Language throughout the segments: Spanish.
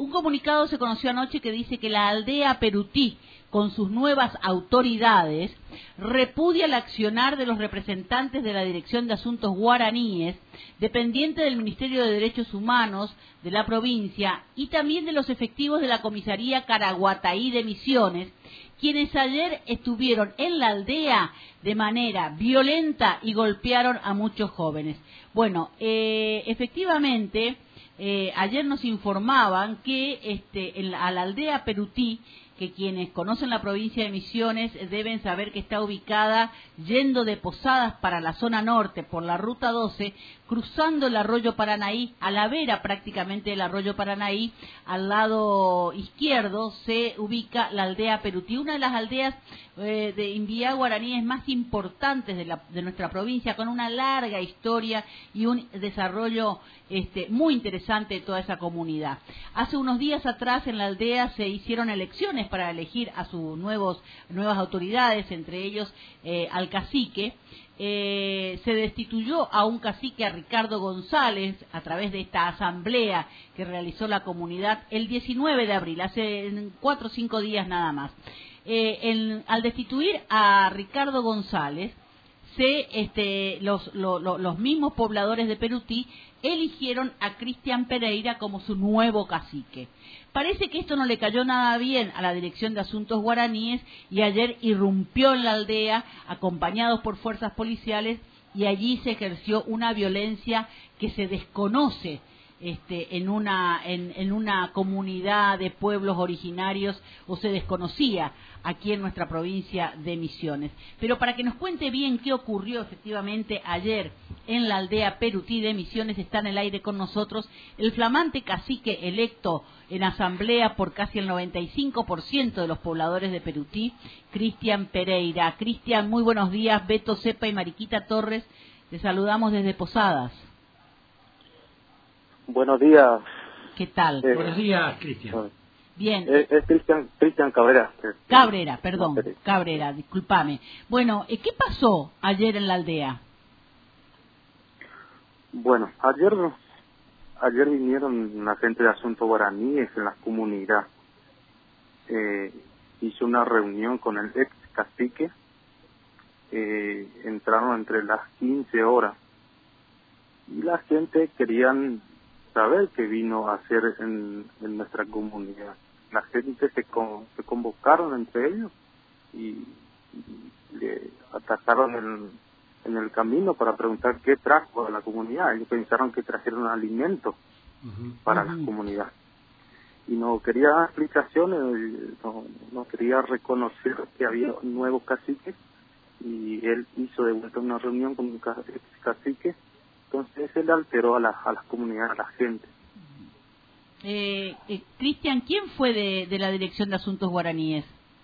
Un comunicado se conoció anoche que dice que la aldea Perutí, con sus nuevas autoridades, repudia el accionar de los representantes de la Dirección de Asuntos Guaraníes, dependiente del Ministerio de Derechos Humanos de la provincia, y también de los efectivos de la Comisaría Caraguataí de Misiones, quienes ayer estuvieron en la aldea de manera violenta y golpearon a muchos jóvenes. Bueno, efectivamente, ayer nos informaban que a la aldea Perutí, que quienes conocen la provincia de Misiones deben saber que está ubicada yendo de Posadas para la zona norte por la ruta 12, cruzando el arroyo Paranaí, a la vera prácticamente del arroyo Paranaí, al lado izquierdo se ubica la aldea Perutí, una de las aldeas de Inviá guaraníes más importantes de nuestra provincia, con una larga historia y un desarrollo muy interesante de toda esa comunidad. Hace unos días atrás en la aldea se hicieron elecciones para elegir a sus nuevas autoridades, entre ellos al cacique. Se destituyó a un cacique, a Ricardo González, a través de esta asamblea que realizó la comunidad el 19 de abril, hace 4 o 5 días nada más. Al destituir a Ricardo González, los mismos pobladores de Perutí eligieron a Cristian Pereira como su nuevo cacique. Parece que esto no le cayó nada bien a la Dirección de Asuntos Guaraníes y ayer irrumpió en la aldea acompañados por fuerzas policiales y allí se ejerció una violencia que se desconoce en una comunidad de pueblos originarios, o se desconocía aquí en nuestra provincia de Misiones. Pero para que nos cuente bien qué ocurrió efectivamente ayer en la aldea Perutí de Misiones, está en el aire con nosotros el flamante cacique electo en asamblea por casi el 95% de los pobladores de Perutí, Cristian Pereira. Cristian, muy buenos días. Beto Cepa y Mariquita Torres, te saludamos desde Posadas. Buenos días. ¿Qué tal? Buenos días, Cristian. Bien. Es Cristian Cabrera. Cabrera, discúlpame. Bueno, ¿qué pasó ayer en la aldea? Bueno, ayer vinieron una gente de Asuntos Guaraníes en la comunidad. Hizo una reunión con el ex cacique. Entraron entre las 15 horas. Y la gente querían saber qué vino a hacer en nuestra comunidad. La gente se convocaron entre ellos y le atacaron en el camino para preguntar qué trajo a la comunidad. Ellos pensaron que trajeron alimentos para la comunidad. Y no quería dar explicaciones, no quería reconocer que había un nuevo cacique, y él hizo de vuelta una reunión con un cacique. Entonces se le alteró a las comunidades, a la gente. Cristian, ¿quién fue de la Dirección de Asuntos Guaraníes?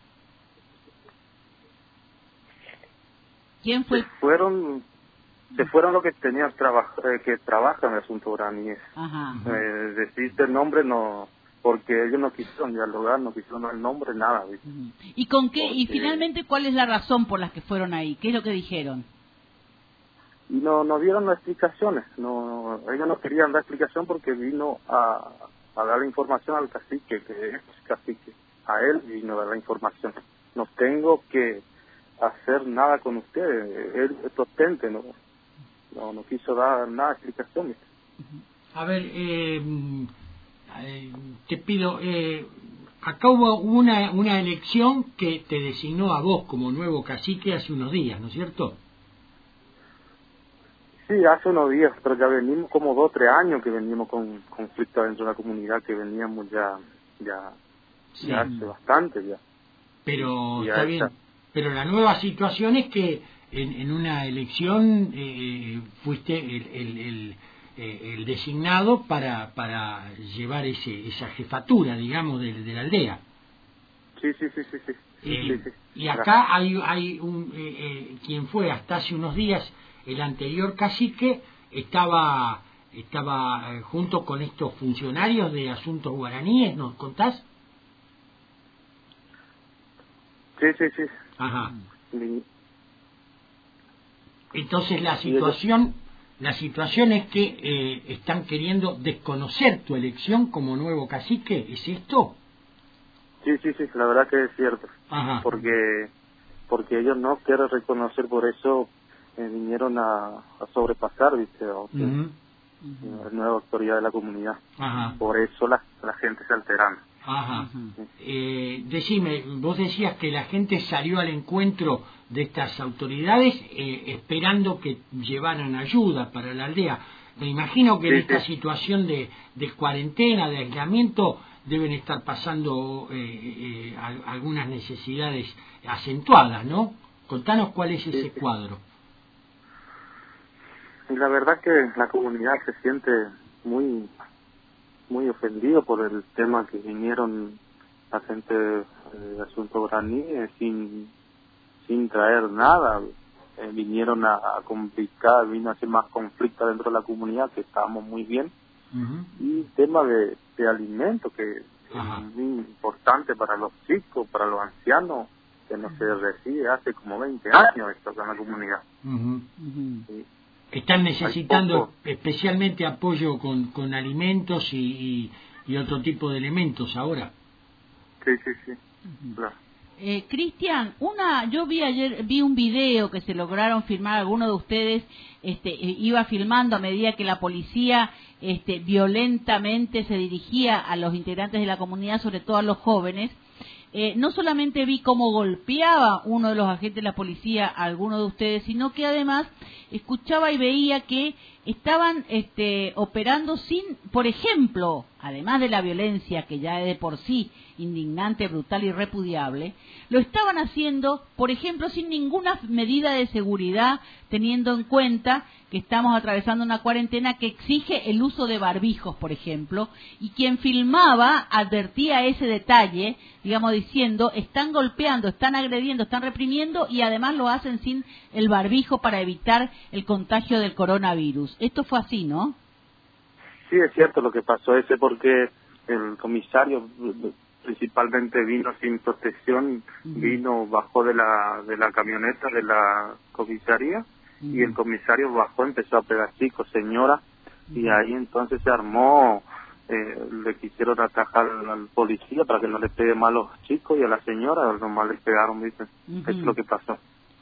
¿Quién fue? Se fueron los que tenían que trabajan en Asuntos Guaraníes. Decirte el nombre no, porque ellos no quisieron dialogar, no quisieron dar el nombre, nada. ¿Y con qué? Y finalmente, ¿cuál es la razón por la que fueron ahí? ¿Qué es lo que dijeron? Y no dieron las explicaciones. Ellos no querían dar explicación porque vino a dar la información al cacique, que es cacique. A él vino a dar la información. No tengo que hacer nada con ustedes. Él es potente, no quiso dar nada de explicaciones. A ver, te pido, acá hubo una elección que te designó a vos como nuevo cacique hace unos días, ¿no es cierto? Sí, hace unos días, pero ya venimos como 2 o 3 años que venimos con conflictos dentro de la comunidad, que veníamos ya hace bastante ya. Pero está bien. Pero la nueva situación es que en una elección fuiste el designado para llevar esa jefatura, digamos, de la aldea. Sí. Y acá hay quien fue hasta hace unos días el anterior cacique, estaba junto con estos funcionarios de Asuntos Guaraníes, ¿nos contás? Sí. Ajá. Entonces la situación la situación es que están queriendo desconocer tu elección como nuevo cacique, ¿es esto? Sí, la verdad que es cierto. Ajá. Porque ellos no quieren reconocer, por eso vinieron a sobrepasar, ¿viste? La nueva autoridad de la comunidad. Ajá. Por eso la gente se alteran. Ajá. Decime, vos decías que la gente salió al encuentro de estas autoridades esperando que llevaran ayuda para la aldea. Me imagino que en esta situación de cuarentena, de aislamiento, deben estar pasando algunas necesidades acentuadas, ¿no? Contanos cuál es ese cuadro. Y la verdad que la comunidad se siente muy ofendido por el tema que vinieron la gente de Asuntos Guaraníes sin traer nada. Vinieron a complicar, vino a hacer más conflicto dentro de la comunidad, que estábamos muy bien. Y tema de alimentos, que es muy importante para los chicos, para los ancianos, que no se recibe hace como 20 años esto en la comunidad. Sí. Están necesitando especialmente apoyo con alimentos y otro tipo de elementos ahora. Sí. Claro. Cristian, yo vi un video que se lograron filmar, alguno de ustedes iba filmando a medida que la policía violentamente se dirigía a los integrantes de la comunidad, sobre todo a los jóvenes. No solamente vi cómo golpeaba uno de los agentes de la policía a alguno de ustedes, sino que además escuchaba y veía que estaban operando sin, por ejemplo, además de la violencia que ya es de por sí indignante, brutal y repudiable, lo estaban haciendo, por ejemplo, sin ninguna medida de seguridad, teniendo en cuenta que estamos atravesando una cuarentena que exige el uso de barbijos, por ejemplo, y quien filmaba advertía ese detalle, digamos, diciendo, están golpeando, están agrediendo, están reprimiendo y además lo hacen sin el barbijo para evitar el contagio del coronavirus. Esto fue así, ¿no? Sí, es cierto lo que pasó porque el comisario principalmente vino sin protección, bajó de la camioneta de la comisaría y el comisario bajó, empezó a pegar chicos, señora, y ahí entonces se armó, le quisieron atajar al policía para que no le pegue mal a los chicos y a la señora, nomás les pegaron, ¿viste? Eso es lo que pasó.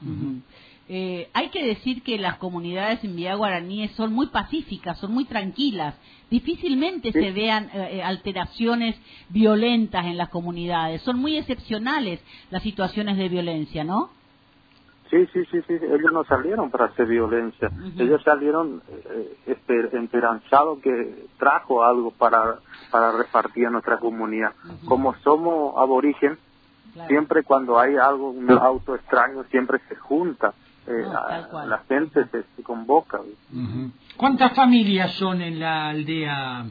Hay que decir que las comunidades en Villa Guaraníes son muy pacíficas, son muy tranquilas. Difícilmente se vean alteraciones violentas en las comunidades. Son muy excepcionales las situaciones de violencia, ¿no? Sí. Ellos no salieron para hacer violencia. Ellos salieron esperanzados que trajo algo para repartir a nuestra comunidad. Como somos aborigen, siempre cuando hay algo, un auto extraño, siempre se junta. La gente se convoca. ¿Cuántas familias son en la aldea?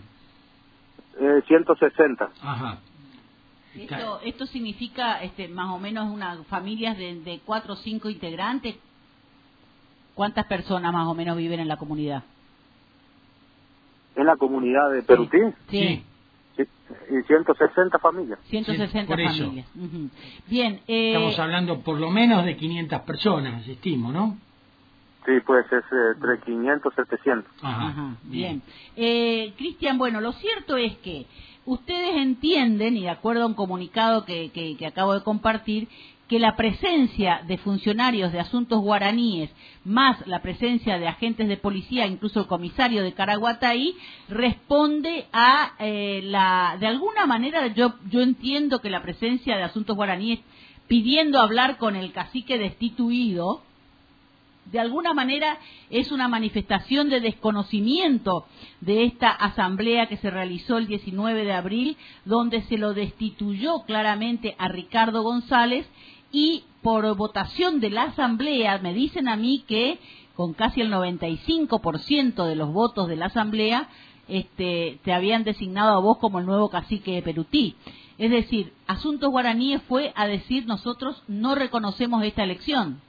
160. Ajá. Esto significa más o menos unas familias de 4 o 5 integrantes. ¿Cuántas personas más o menos viven en la comunidad? ¿En la comunidad de Perutí? Sí. Y 160 familias. 160 familias. Bien. Estamos hablando por lo menos de 500 personas, estimo, ¿no? Sí, puede ser entre 500 y 700. Ajá, bien. Cristian, bueno, lo cierto es que ustedes entienden, y de acuerdo a un comunicado que acabo de compartir, que la presencia de funcionarios de asuntos guaraníes más la presencia de agentes de policía, incluso el comisario de Caraguatay, responde a de alguna manera yo entiendo que la presencia de asuntos guaraníes pidiendo hablar con el cacique destituido, de alguna manera es una manifestación de desconocimiento de esta asamblea que se realizó el 19 de abril, donde se lo destituyó claramente a Ricardo González. Y por votación de la asamblea, me dicen a mí que con casi el 95% de los votos de la asamblea, te habían designado a vos como el nuevo cacique de Perutí. Es decir, Asuntos Guaraníes fue a decir, nosotros no reconocemos esta elección.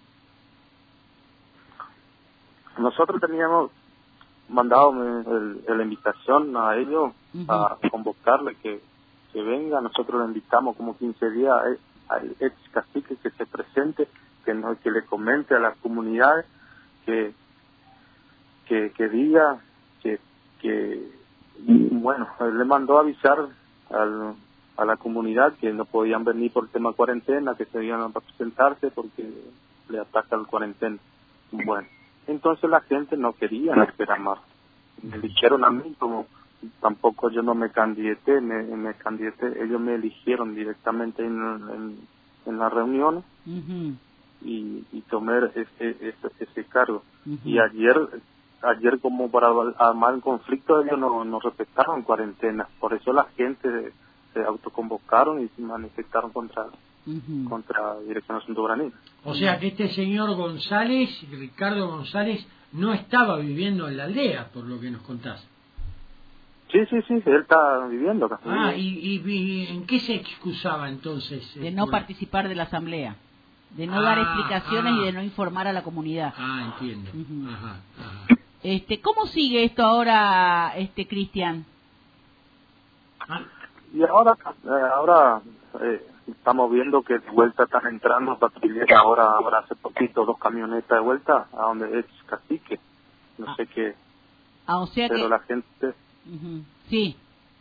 Nosotros teníamos mandado la invitación a ellos a convocarle que venga. Nosotros le invitamos como 15 días al ex cacique que se presente, que le comente a las comunidades que que diga que bueno, él le mandó a avisar a la comunidad que no podían venir por el tema cuarentena, que se iban a presentarse porque le ataca el cuarentena. Bueno, entonces la gente no quería esperar más. Me eligieron a mí, como tampoco yo no me candidaté, ellos me eligieron directamente en la reunión. Uh-huh. y tomé ese cargo. Uh-huh. Y ayer como para armar el conflicto, ellos no respetaron cuarentena, por eso la gente se autoconvocaron y se manifestaron contra Dirección de Asuntos Guaraníes. O sea que este señor González, Ricardo González, no estaba viviendo en la aldea, por lo que nos contás. Sí, él está viviendo acá. ¿Y en qué se excusaba entonces? De no participar de la asamblea, de no dar explicaciones y de no informar a la comunidad. Entiendo. Uh-huh. Ajá. ¿Cómo sigue esto ahora, Cristian? Y ahora estamos viendo que de vuelta están entrando patrulleros. Ahora hace poquito 2 camionetas de vuelta a donde es Cacique. No sé qué. O sea pero que la gente. Uh-huh. Sí.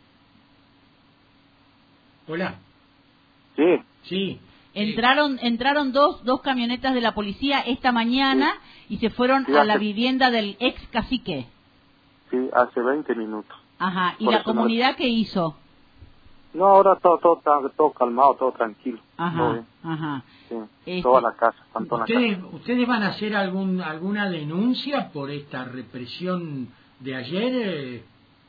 Hola. Sí. Entraron dos camionetas de la policía esta mañana y se fueron a la vivienda del ex cacique. Sí, hace 20 minutos. Ajá. ¿Y la comunidad qué hizo? No, ahora todo calmado, todo tranquilo. Ajá, ajá. Sí, toda la casa, tanto la casa. ¿Ustedes van a hacer alguna denuncia por esta represión de ayer?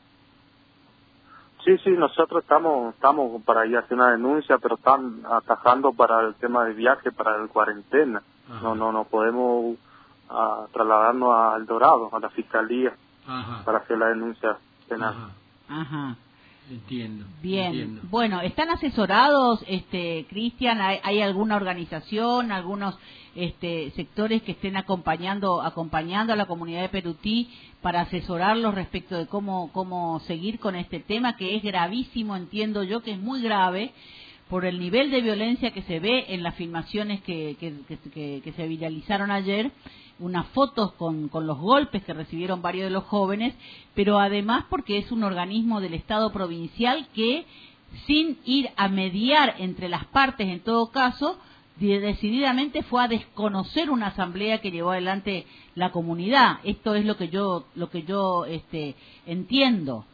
Sí, nosotros estamos para ir a hacer una denuncia, pero están atajando para el tema de viaje, para el cuarentena. Ajá. No podemos trasladarnos a El Dorado, a la fiscalía, para hacer la denuncia penal. Ajá. Entiendo. Bien. Entiendo. Bueno, ¿están asesorados, Cristian? ¿Hay alguna organización, algunos sectores que estén acompañando a la comunidad de Perutí para asesorarlos respecto de cómo seguir con este tema que es gravísimo? Entiendo yo que es muy grave por el nivel de violencia que se ve en las filmaciones que se viralizaron ayer, unas fotos con los golpes que recibieron varios de los jóvenes, pero además porque es un organismo del Estado provincial que, sin ir a mediar entre las partes en todo caso, decididamente fue a desconocer una asamblea que llevó adelante la comunidad. Esto es lo que yo entiendo.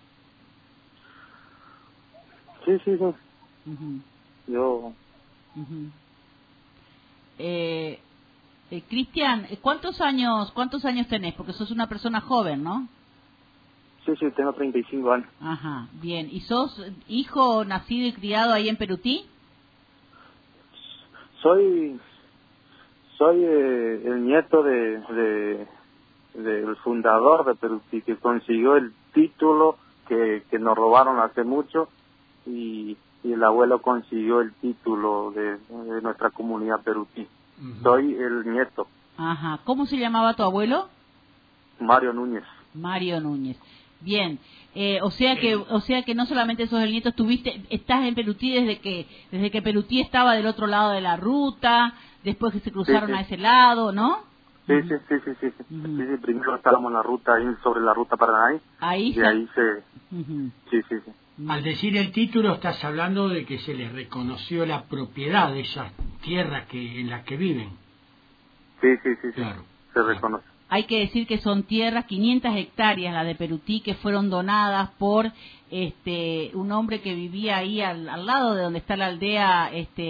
Sí. Uh-huh. Yo. Uh-huh. Cristian, ¿cuántos años tenés? Porque sos una persona joven, ¿no? Sí, tengo 35 años. Ajá, bien. ¿Y sos hijo nacido y criado ahí en Perutí? Soy el nieto del fundador de Perutí, que consiguió el título que nos robaron hace mucho, y el abuelo consiguió el título de nuestra comunidad Perutí. Uh-huh. Soy el nieto. Ajá. ¿Cómo se llamaba tu abuelo? Mario Núñez. Bien. O sea que no solamente sos el nieto, estás en Perutí desde que Perutí estaba del otro lado de la ruta, después que se cruzaron a ese lado, ¿no? Sí. Uh-huh. Sí, primero estábamos en la ruta, ahí sobre la ruta Paraná. Ahí. Y ahí se. Uh-huh. Sí. Al decir el título estás hablando de que se les reconoció la propiedad de esas tierras en las que viven. Sí. Claro. Se reconoce. Hay que decir que son tierras, 500 hectáreas, la de Perutí, que fueron donadas por un hombre que vivía ahí al lado de donde está la aldea,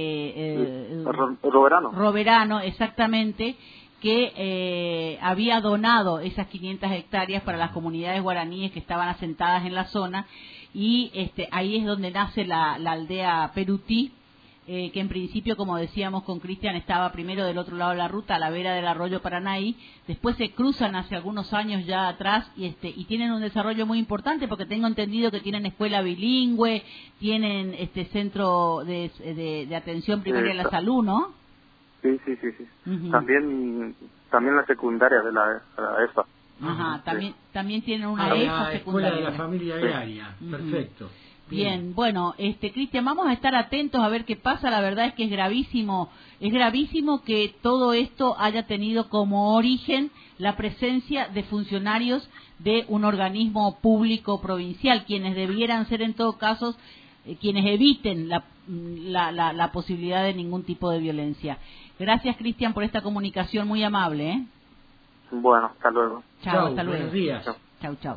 Roverano, exactamente, que había donado esas 500 hectáreas para las comunidades guaraníes que estaban asentadas en la zona, y ahí es donde nace la aldea Perutí, que en principio, como decíamos con Cristian, estaba primero del otro lado de la ruta, a la vera del arroyo Paranaí. Después se cruzan hace algunos años ya atrás y tienen un desarrollo muy importante, porque tengo entendido que tienen escuela bilingüe, tienen centro de atención primaria a la salud, ¿no? Sí. Uh-huh. También la secundaria de la EFA. Ajá, también tienen una EFA secundaria. Escuela de la Familia Agraria. Uh-huh. Perfecto. Bien, bueno, Cristian, vamos a estar atentos a ver qué pasa. La verdad es que es gravísimo que todo esto haya tenido como origen la presencia de funcionarios de un organismo público provincial, quienes debieran ser en todo caso quienes eviten la posibilidad de ningún tipo de violencia. Gracias, Cristian, por esta comunicación muy amable, ¿eh? Bueno, hasta luego. Chao, hasta luego. Buenos días. Chao.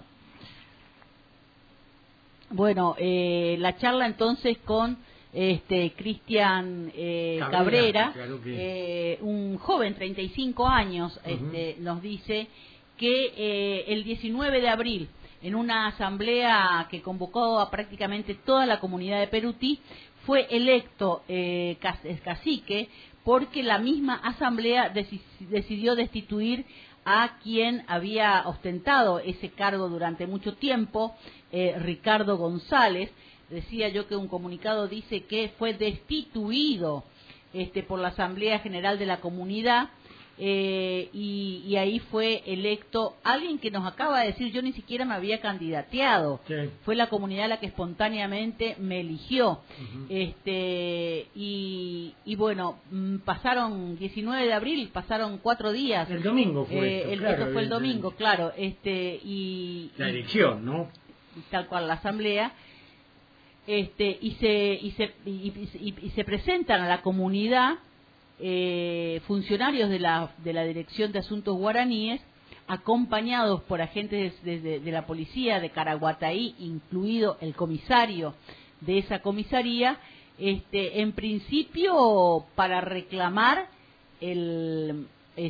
Bueno, la charla entonces con Cristian Cabrera, claro un joven, 35 años, nos dice que el 19 de abril, en una asamblea que convocó a prácticamente toda la comunidad de Perutí, fue electo cacique porque la misma asamblea decidió destituir a quien había ostentado ese cargo durante mucho tiempo, Ricardo González. Decía yo que un comunicado dice que fue destituido por la Asamblea General de la Comunidad, y ahí fue electo alguien que nos acaba de decir, yo ni siquiera me había candidateado, sí. Fue la comunidad la que espontáneamente me eligió. Y bueno, pasaron 19 de abril, pasaron 4 días. El domingo fue esto, claro, eso fue el domingo, claro. La elección, ¿no? Tal cual, la asamblea. Y se presentan a la comunidad funcionarios de la Dirección de Asuntos Guaraníes, acompañados por agentes de la policía de Caraguataí, incluido el comisario de esa comisaría, en principio para reclamar se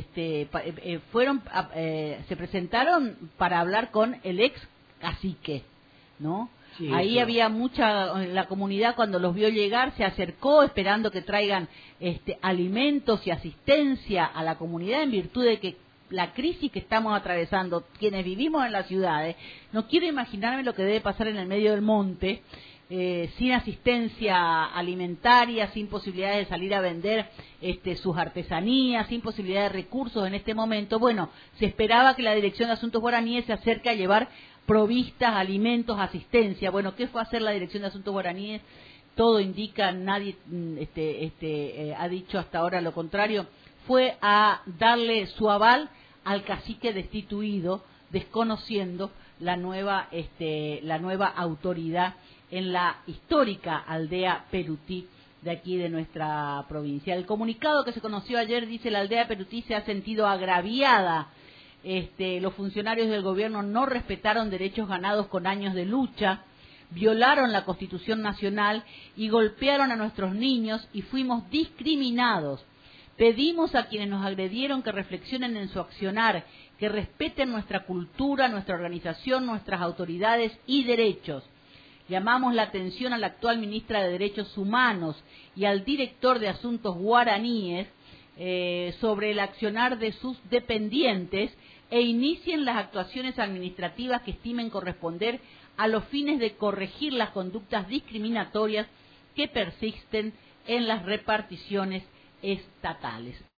presentaron para hablar con el ex cacique, ¿no? Sí, ahí eso. Había la comunidad cuando los vio llegar se acercó esperando que traigan alimentos y asistencia a la comunidad, en virtud de que la crisis que estamos atravesando quienes vivimos en las ciudades, no quiero imaginarme lo que debe pasar en el medio del monte, sin asistencia alimentaria, sin posibilidades de salir a vender sus artesanías, sin posibilidad de recursos en este momento. Bueno, se esperaba que la Dirección de Asuntos Guaraníes se acerque a llevar provistas, alimentos, asistencia. Bueno, ¿qué fue a hacer la Dirección de Asuntos Guaraníes? Todo indica, nadie ha dicho hasta ahora lo contrario, fue a darle su aval al cacique destituido, desconociendo la nueva autoridad en la histórica aldea Perutí de aquí de nuestra provincia. El comunicado que se conoció ayer dice: la aldea Perutí se ha sentido agraviada. Los funcionarios del gobierno no respetaron derechos ganados con años de lucha, violaron la Constitución Nacional y golpearon a nuestros niños y fuimos discriminados. Pedimos a quienes nos agredieron que reflexionen en su accionar, que respeten nuestra cultura, nuestra organización, nuestras autoridades y derechos. Llamamos la atención a la actual ministra de Derechos Humanos y al director de Asuntos Guaraníes sobre el accionar de sus dependientes e inicien las actuaciones administrativas que estimen corresponder a los fines de corregir las conductas discriminatorias que persisten en las reparticiones estatales.